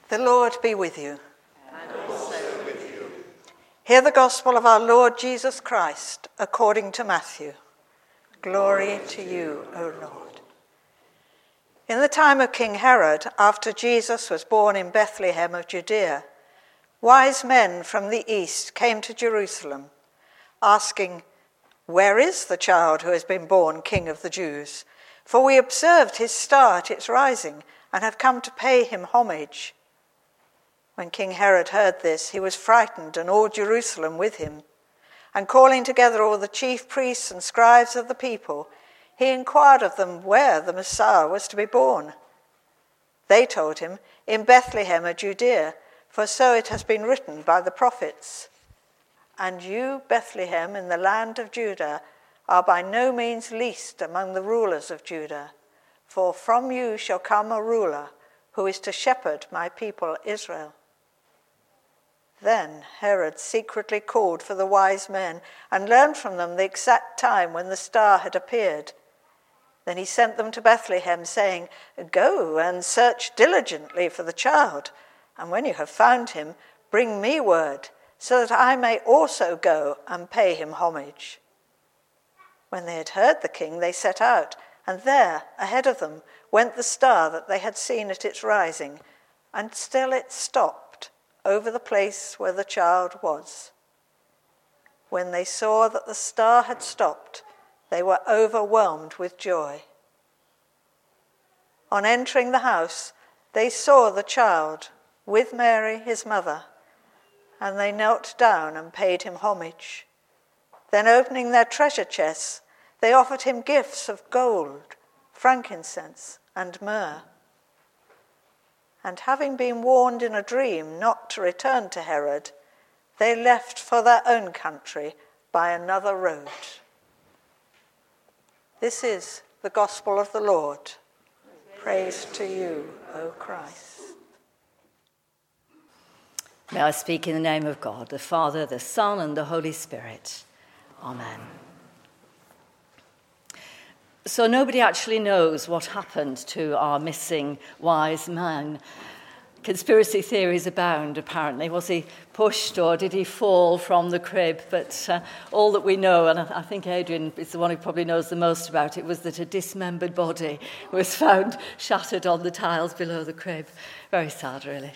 The Lord be with you. And also with you. Hear the gospel of our Lord Jesus Christ according to Matthew. Glory to you, O Lord. In the time of King Herod, after Jesus was born in Bethlehem of Judea, wise men from the east came to Jerusalem, asking, "Where is the child who has been born King of the Jews? For we observed his star at its rising and have come to pay him homage." When King Herod heard this, he was frightened, and all Jerusalem with him. And calling together all the chief priests and scribes of the people, he inquired of them where the Messiah was to be born. They told him, "In Bethlehem of Judea, for so it has been written by the prophets. And you, Bethlehem, in the land of Judah, are by no means least among the rulers of Judah, for from you shall come a ruler who is to shepherd my people Israel." Then Herod secretly called for the wise men and learned from them the exact time when the star had appeared. Then he sent them to Bethlehem, saying, "Go and search diligently for the child, and when you have found him, bring me word, so that I may also go and pay him homage." When they had heard the king, they set out, and there, ahead of them, went the star that they had seen at its rising, and still it stopped over the place where the child was. When they saw that the star had stopped, they were overwhelmed with joy. On entering the house, they saw the child with Mary, his mother, and they knelt down and paid him homage. Then opening their treasure chests, they offered him gifts of gold, frankincense, and myrrh. And having been warned in a dream not to return to Herod, they left for their own country by another road. This is the gospel of the Lord. Praise to you, O Christ. May I speak in the name of God, the Father, the Son, and the Holy Spirit. Amen. So nobody actually knows what happened to our missing wise man. Conspiracy theories abound, apparently. Was he pushed or did he fall from the crib? But all that we know, and I think Adrian is the one who probably knows the most about it, was that a dismembered body was found shattered on the tiles below the crib. Very sad, really.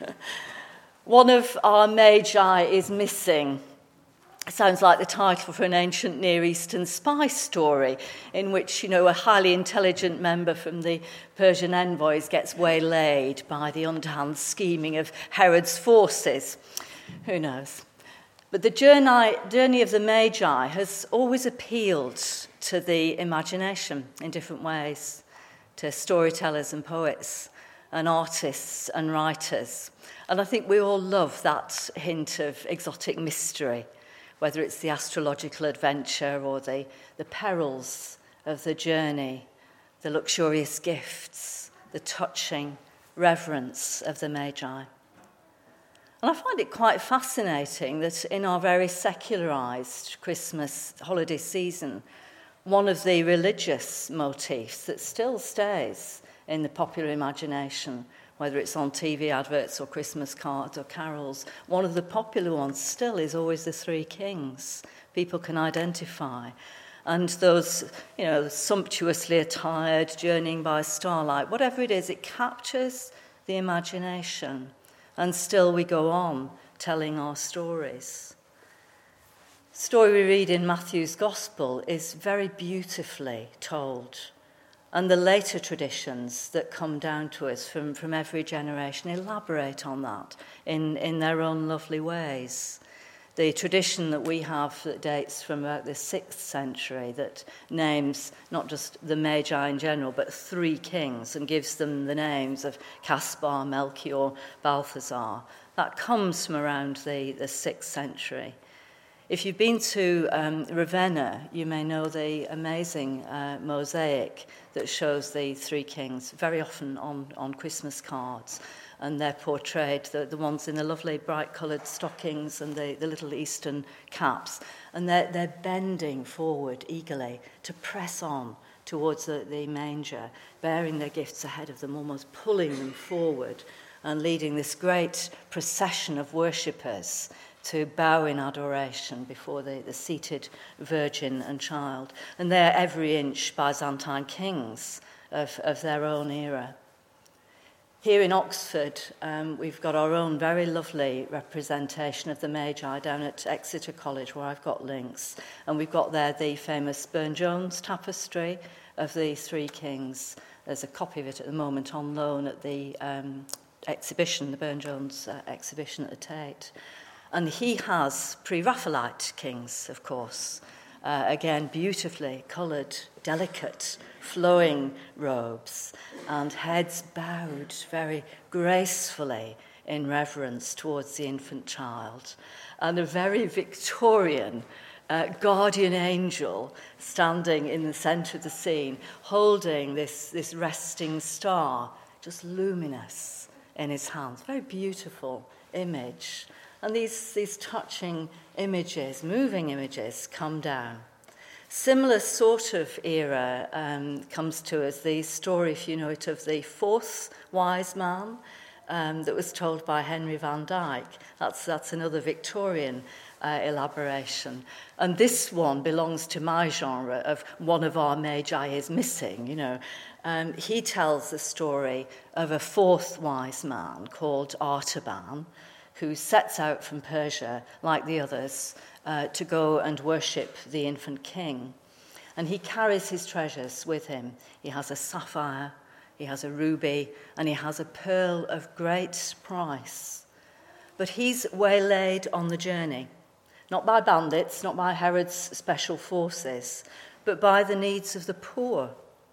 One of our magi is missing. Sounds like the title for an ancient Near Eastern spy story in which, a highly intelligent member from the Persian envoys gets waylaid by the underhand scheming of Herod's forces. Who knows? But the journey of the Magi has always appealed to the imagination in different ways, to storytellers and poets and artists and writers. And I think we all love that hint of exotic mystery, whether it's the astrological adventure or the perils of the journey, the luxurious gifts, the touching reverence of the Magi. And I find it quite fascinating that in our very secularised Christmas holiday season, one of the religious motifs that still stays in the popular imagination, whether it's on TV adverts or Christmas cards or carols, one of the popular ones still is always the three kings people can identify. And those, sumptuously attired, journeying by starlight, whatever it is, it captures the imagination. And still we go on telling our stories. The story we read in Matthew's Gospel is very beautifully told. And the later traditions that come down to us from every generation elaborate on that in their own lovely ways. The tradition that we have that dates from about the 6th century that names not just the Magi in general, but three kings and gives them the names of Caspar, Melchior, Balthazar. That comes from around the 6th century. If you've been to Ravenna, you may know the amazing mosaic that shows the three kings, very often on Christmas cards. And they're portrayed, the ones in the lovely bright-coloured stockings and the little Eastern caps. And they're bending forward eagerly to press on towards the manger, bearing their gifts ahead of them, almost pulling them forward and leading this great procession of worshippers to bow in adoration before the seated Virgin and Child. And they're every inch Byzantine kings of their own era. Here in Oxford, we've got our own very lovely representation of the Magi down at Exeter College, where I've got links. And we've got there the famous Burne-Jones tapestry of the three kings. There's a copy of it at the moment on loan at the exhibition, the Burne-Jones exhibition at the Tate. And he has pre-Raphaelite kings, of course. Again, beautifully coloured, delicate, flowing robes and heads bowed very gracefully in reverence towards the infant child. And a very Victorian guardian angel standing in the centre of the scene, holding this resting star, just luminous in his hands. Very beautiful image. And these touching images, moving images, come down. Similar sort of era comes to us, the story, if you know it, of the fourth wise man that was told by Henry van Dyke. That's another Victorian elaboration. And this one belongs to my genre of one of our magi is missing, you know. He tells the story of a fourth wise man called Artaban, who sets out from Persia, like the others, to go and worship the infant king. And he carries his treasures with him. He has a sapphire, he has a ruby, and he has a pearl of great price. But he's waylaid on the journey, not by bandits, not by Herod's special forces, but by the needs of the poor.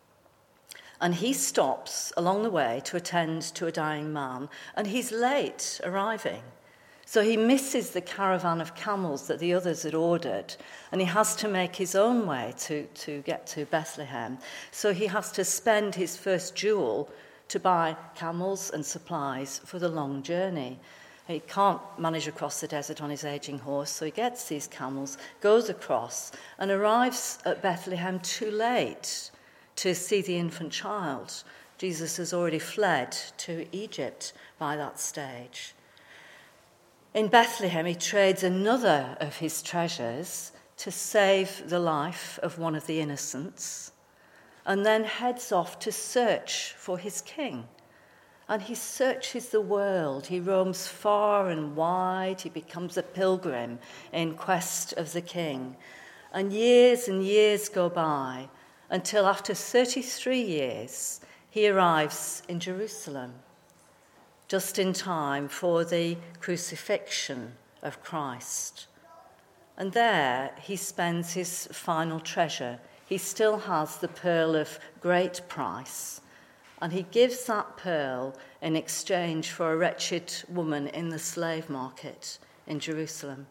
And he stops along the way to attend to a dying man, and he's late arriving. So he misses the caravan of camels that the others had ordered, and he has to make his own way to get to Bethlehem. So he has to spend his first jewel to buy camels and supplies for the long journey. He can't manage across the desert on his aging horse, so he gets these camels, goes across, and arrives at Bethlehem too late to see the infant child. Jesus has already fled to Egypt by that stage. In Bethlehem, he trades another of his treasures to save the life of one of the innocents, and then heads off to search for his king. And he searches the world. He roams far and wide. He becomes a pilgrim in quest of the king. And years go by, until after 33 years, he arrives in Jerusalem, just in time for the crucifixion of Christ. And there he spends his final treasure. He still has the pearl of great price, and he gives that pearl in exchange for a wretched woman in the slave market in Jerusalem.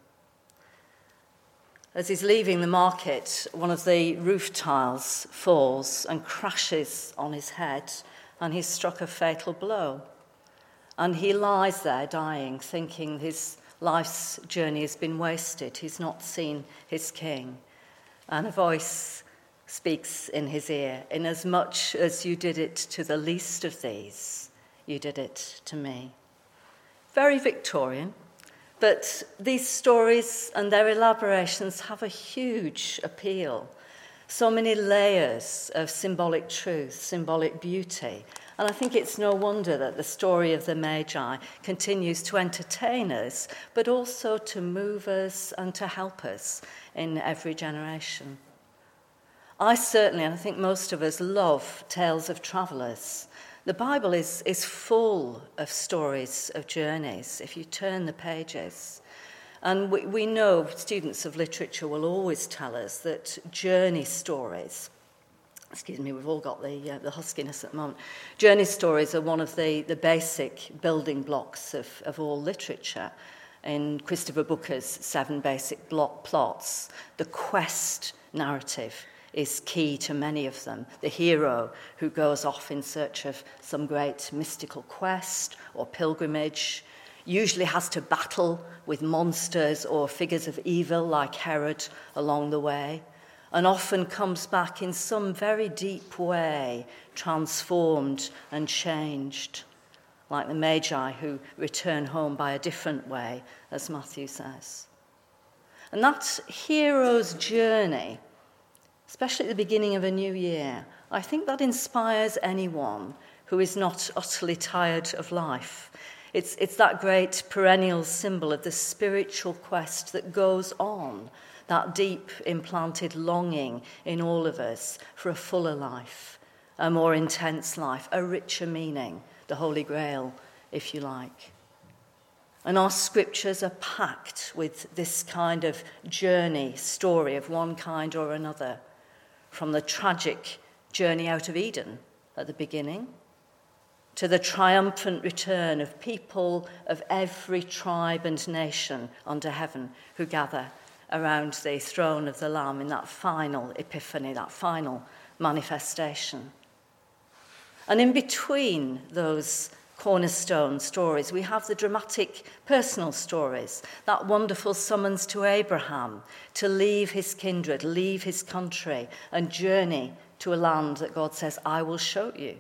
As he's leaving the market, one of the roof tiles falls and crashes on his head, and he's struck a fatal blow. And he lies there dying, thinking his life's journey has been wasted. He's not seen his king. And a voice speaks in his ear, "Inasmuch as you did it to the least of these, you did it to me." Very Victorian. But these stories and their elaborations have a huge appeal. So many layers of symbolic truth, symbolic beauty. And I think it's no wonder that the story of the Magi continues to entertain us, but also to move us and to help us in every generation. I certainly, and I think most of us, love tales of travellers. The Bible is full of stories of journeys, if you turn the pages. And we know, students of literature will always tell us that journey stories, we've all got the huskiness at the moment, journey stories are one of the basic building blocks of all literature. In Christopher Booker's 7 basic block plots, the quest narrative is key to many of them. The hero who goes off in search of some great mystical quest or pilgrimage usually has to battle with monsters or figures of evil like Herod along the way. and often comes back in some very deep way, transformed and changed, like the Magi who return home by a different way, as Matthew says. And that hero's journey, especially at the beginning of a new year, I think that inspires anyone who is not utterly tired of life. It's that great perennial symbol of the spiritual quest that goes on, that deep implanted longing in all of us for a fuller life, a more intense life, a richer meaning, the Holy Grail, if you like. And our scriptures are packed with this kind of journey, story of one kind or another, from the tragic journey out of Eden at the beginning, to the triumphant return of people of every tribe and nation under heaven who gather around the throne of the Lamb in that final epiphany, that final manifestation. And in between those cornerstone stories, we have the dramatic personal stories, that wonderful summons to Abraham to leave his kindred, leave his country, and journey to a land that God says, I will show you.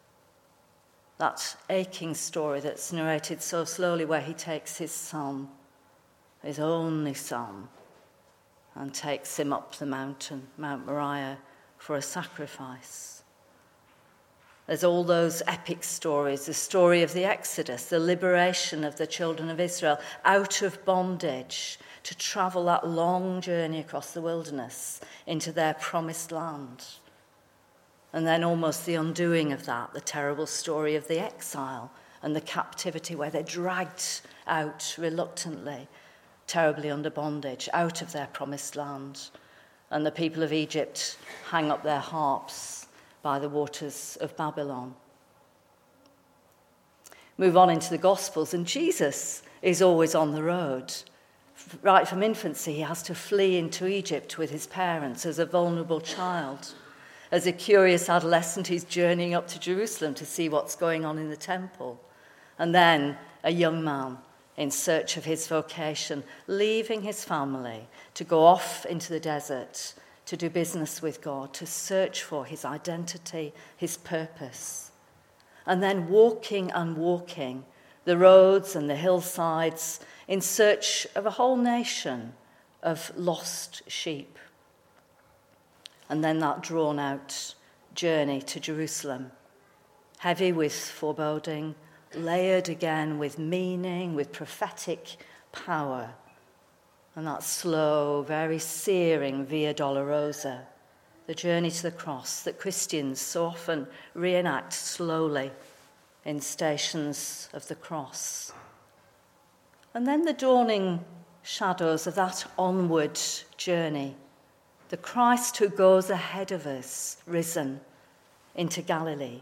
That aching story that's narrated so slowly, where he takes his son, his only son, and takes him up the mountain, Mount Moriah, for a sacrifice. There's all those epic stories, the story of the Exodus, the liberation of the children of Israel out of bondage to travel that long journey across the wilderness into their promised land. And then almost the undoing of that, the terrible story of the exile and the captivity where they're dragged out reluctantly, terribly under bondage, out of their promised land. And the people of Egypt hang up their harps by the waters of Babylon. Move on into the Gospels, and Jesus is always on the road. Right from infancy, he has to flee into Egypt with his parents as a vulnerable child. As a curious adolescent, he's journeying up to Jerusalem to see what's going on in the temple. And then a young man in search of his vocation, leaving his family to go off into the desert to do business with God, to search for his identity, his purpose. And then walking and walking the roads and the hillsides in search of a whole nation of lost sheep. And then that drawn-out journey to Jerusalem, heavy with foreboding, layered again with meaning, with prophetic power, and that slow, very searing Via Dolorosa, the journey to the cross that Christians so often reenact slowly in stations of the cross. And then the dawning shadows of that onward journey, the Christ who goes ahead of us, risen into Galilee.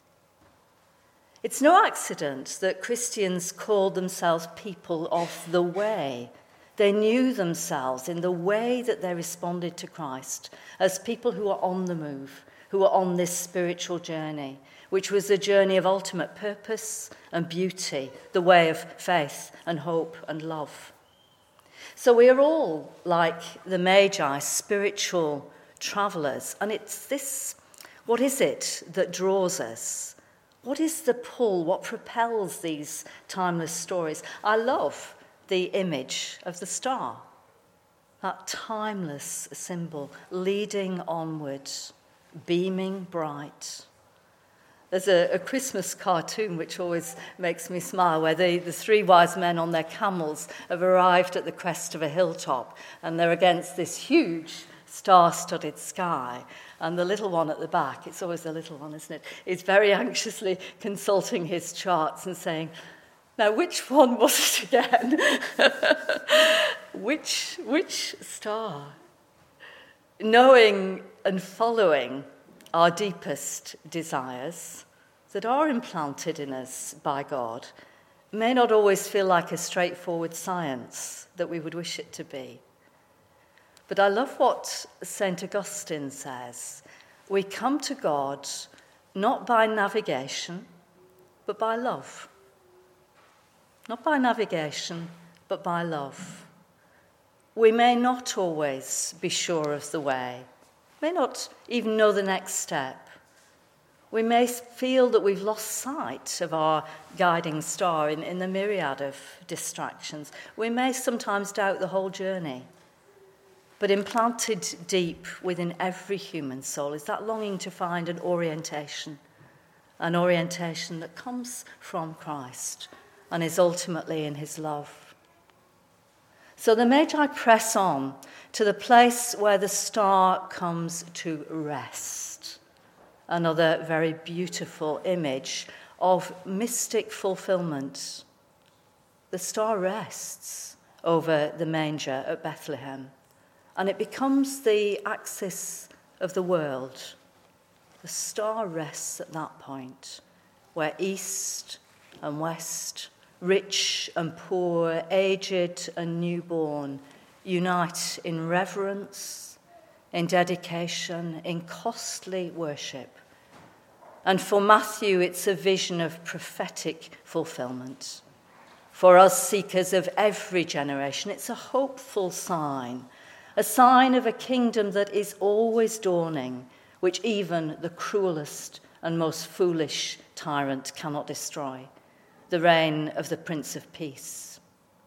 It's no accident that Christians called themselves people of the way. They knew themselves in the way that they responded to Christ as people who are on the move, who are on this spiritual journey, which was a journey of ultimate purpose and beauty, the way of faith and hope and love. So we are all like the Magi, spiritual travellers. And it's this, what is it that draws us? What is the pull? What propels these timeless stories? I love the image of the star, that timeless symbol leading onward, beaming bright. There's a Christmas cartoon which always makes me smile, where the three wise men on their camels have arrived at the crest of a hilltop, and they're against this huge star-studded sky. And the little one at the back, it's always the little one, isn't it, is very anxiously consulting his charts and saying, now, which one was it again? Which star? Knowing and following our deepest desires that are implanted in us by God may not always feel like a straightforward science that we would wish it to be. But I love what St. Augustine says. We come to God not by navigation, but by love. Not by navigation, but by love. We may not always be sure of the way, may not even know the next step. We may feel that we've lost sight of our guiding star in the myriad of distractions. We may sometimes doubt the whole journey. But implanted deep within every human soul is that longing to find an orientation that comes from Christ and is ultimately in his love. So the Magi press on to the place where the star comes to rest. Another very beautiful image of mystic fulfillment. The star rests over the manger at Bethlehem, and it becomes the axis of the world. The star rests at that point, where east and west, rich and poor, aged and newborn, unite in reverence, in dedication, in costly worship. And for Matthew, it's a vision of prophetic fulfillment. For us seekers of every generation, it's a hopeful sign, a sign of a kingdom that is always dawning, which even the cruelest and most foolish tyrant cannot destroy, the reign of the Prince of Peace.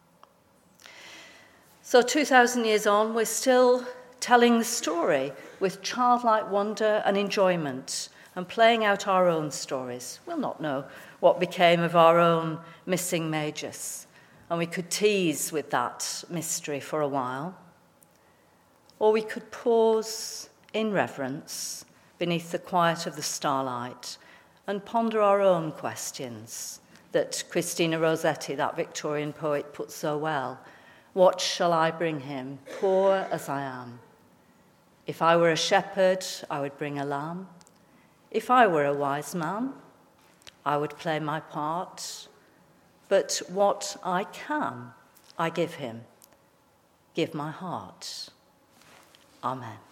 So 2,000 years on, we're still telling the story with childlike wonder and enjoyment and playing out our own stories. We'll not know what became of our own missing magus, and we could tease with that mystery for a while. Or we could pause in reverence beneath the quiet of the starlight and ponder our own questions that Christina Rossetti, that Victorian poet, put so well. What shall I bring him, poor as I am? If I were a shepherd, I would bring a lamb. If I were a wise man, I would play my part. But what I can, I give him. Give my heart. Amen.